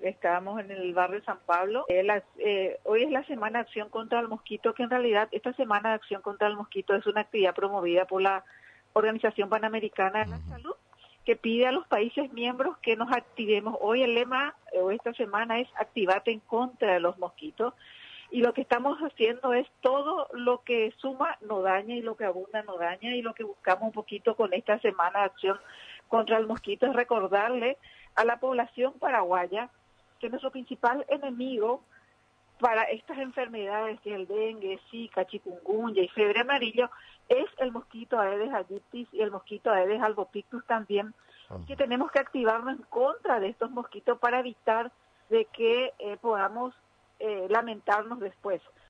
estábamos en el barrio San Pablo. Hoy es la Semana de Acción contra el Mosquito, que en realidad esta Semana de Acción contra el Mosquito es una actividad promovida por la Organización Panamericana de la Salud, que pide a los países miembros que nos activemos. Hoy el lema, o esta semana, es activate en contra de los mosquitos. Y lo que estamos haciendo es todo lo que suma no daña y lo que abunda no daña, y lo que buscamos un poquito con esta Semana de Acción contra el Mosquito es recordarle a la población paraguaya que nuestro principal enemigo para estas enfermedades, que es el dengue, zika, chikungunya y fiebre amarillo, es el mosquito Aedes aegypti y el mosquito Aedes albopictus también, que tenemos que activarnos en contra de estos mosquitos para evitar de que podamos lamentarnos después.